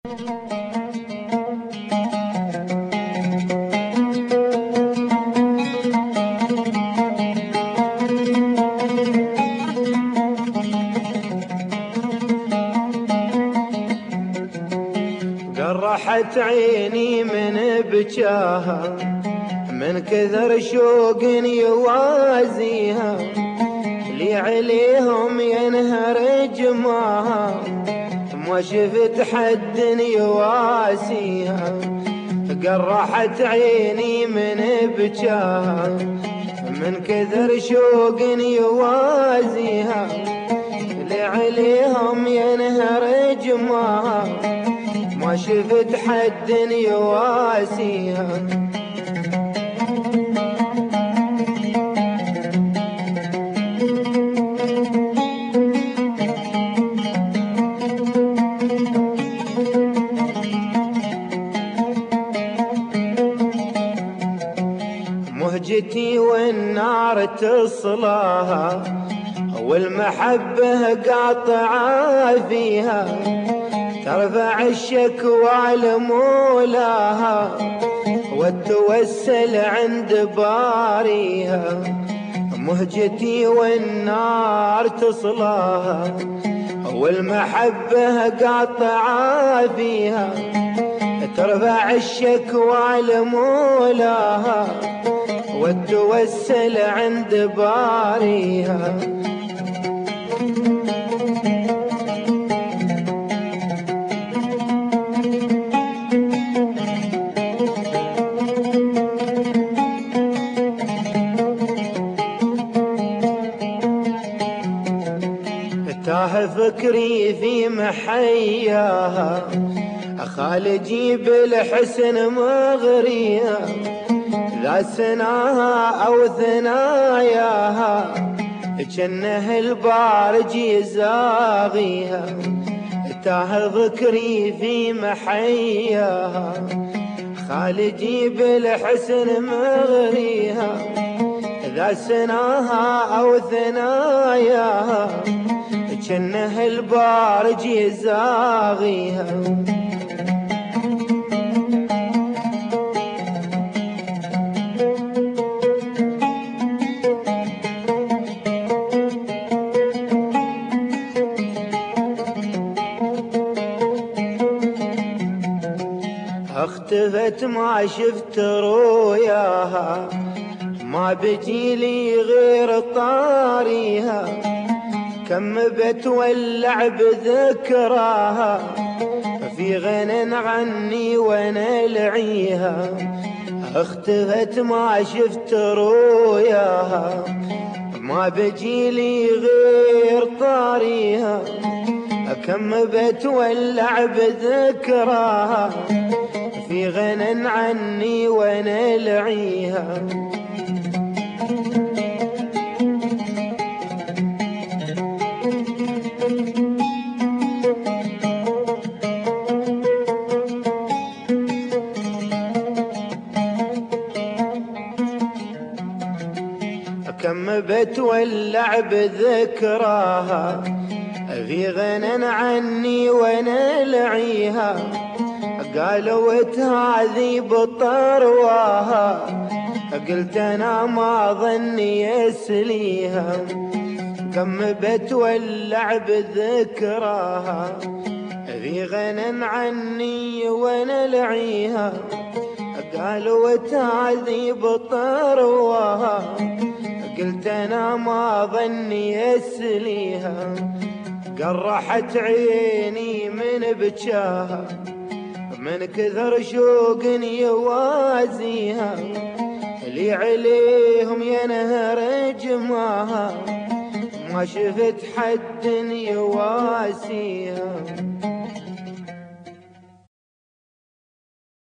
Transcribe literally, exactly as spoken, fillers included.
قرحت عيني من بجاها من كثر شوق يوازيها، لي عليهم ينهر جماها ما شفت حد يواسيها. قرحت عيني من بجاها من كثر شوق يوازيها، لي عليهم ينهر جماها ما شفت حد يواسيها. مهجتي والنار تصلاها والمحبة قاطعة فيها، ترفع الشكوى لمولاها وتوسل عند باريها. مهجتي والنار تصلاها والمحبة قاطعة فيها، ترفع الشكوى لمولاها وتوسل عند باريها. تاه فكري في محياها، خالجي بالحسن مغريها، ذا سناها أو ثناياها جنه البارج يزاغيها. تاه ذكري في محياها، خالجي بالحسن مغريها، ذا سناها أو ثناياها جنه البارج يزاغيها. اختفت ما شفت رؤياها، ما بجي لي غير طاريها، كم بتولع بذكراها في غنى عني وانا لعيها. اختفت ما شفت رؤياها، ما بجي لي غير طاريها، كم بتولع بذكراها في غنى عني وانا لعيها. كم بتولع بذكراها في غنى عني وانا لعيها، قالوا هذي بطرواها، قلت انا ما ظني يسليها. كم بتولع بذكراها في غنى عني وانا لعيها، قالوا هذي بطرواها، قلت انا ما ظني يسليها. قرحت عيني من بجاها من كثر شوق يوازيها، لي عليهم ينهر جماها ما شفت حد يواسيها.